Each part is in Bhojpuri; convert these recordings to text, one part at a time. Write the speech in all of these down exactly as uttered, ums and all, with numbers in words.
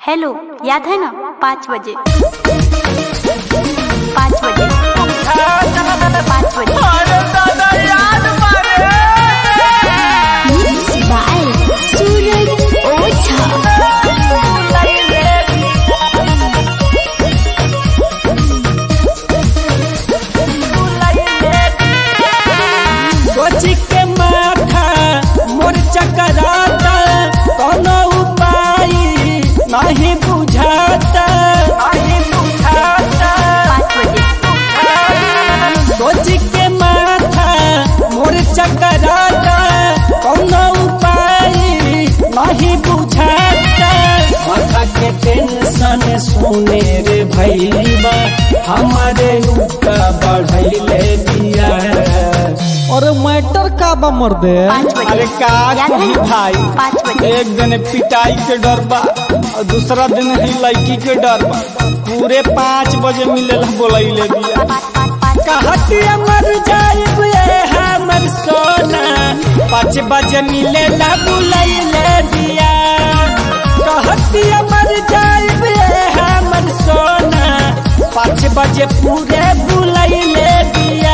हेलो, याद है ना? पाँच बजे पाँच बजे पाँच बजे अरे दादा याद मारे सूरज ओझा। सोच के माथा मोर चकराता, कोनो उपाय नहीं बुझाता नहीं बुझाता सोच के माथा मोर चकराता, कोनो उपाय नहीं बुझाता। माथा के टेंशन सुने रे भैया हमारे ऊपर बढ़ैले दिया। और मैटर का बा मर्दे? अरे का कही भाई, एक दिन पिटाई के डर बा और दूसरा दिन ही लड़की के डर बा। पूरे पाँच बजे मिलेला बोलैले दिया। कहतिया मर जाइब ये हमर सोना, पाँच बजे मिलेला बुलैले दिया। कहतिया मर जाइब ये हमर सोना, पाँच बजे पूरे बुलैले दिया।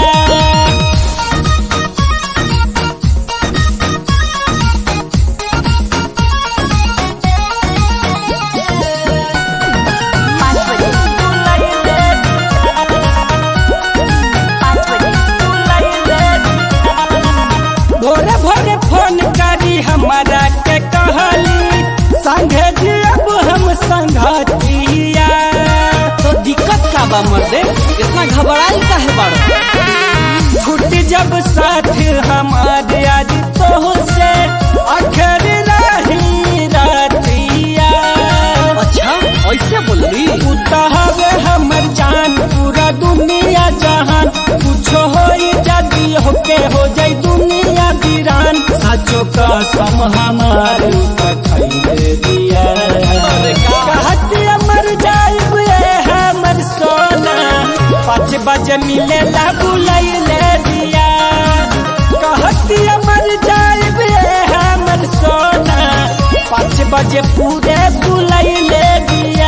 भोरे भोरे फोन करी हमारा के कहली संगे जी अब हम संगतिया। तो दिक्कत का बा मर्दे? इतना घबराई काहे बाड़ो? छूट जब साथ हमारे आज तो से आखिर रही रातिया। अच्छा ऐसे बोली? उतावे हमर जान पूरा दुनिया जहान, कुछ हो जदी होके हो जाई दुनिया वीरान। साचो का सम हमारे खैले दिया। कहती मर जाइब ये हमर सोना, पाँच बजे मिलेला बुलैले दिया। कहती मर जाइब ये हमर सोना, पाँच बजे पूरे बुलैले दिया।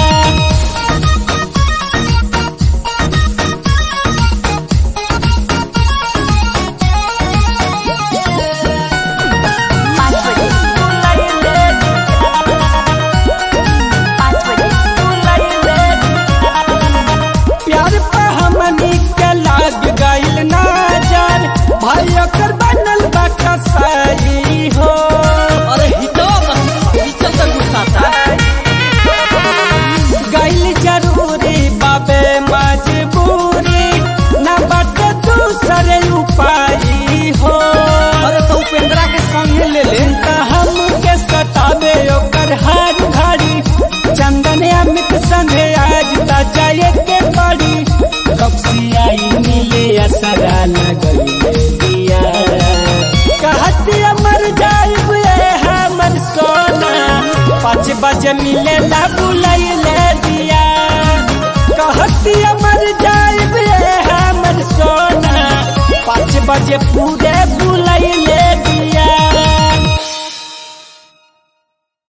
प्यार पे हमनी के लाग गइल नजर, भाई ओकर बनल बा कसाई हो। अरे हितवा हितवा तो गुस्साता गइल जरूरी बाबे मजबूरी, न बाटे दूसरे उपाय हो। अरे तो उपेंद्रा के संग ले ले। त हमके सतावे ओकर हर घड़ी, चंदन अमित संगे आज ता जाए के पड़ी। कब आई मिले असरा लगैले दिया। कहती मर जाइब ये हमर सोना, पाँच बजे मिलेला बुलैले दिया। कहती मर जाइब ये हमर सोना, पाँच बजे पूरा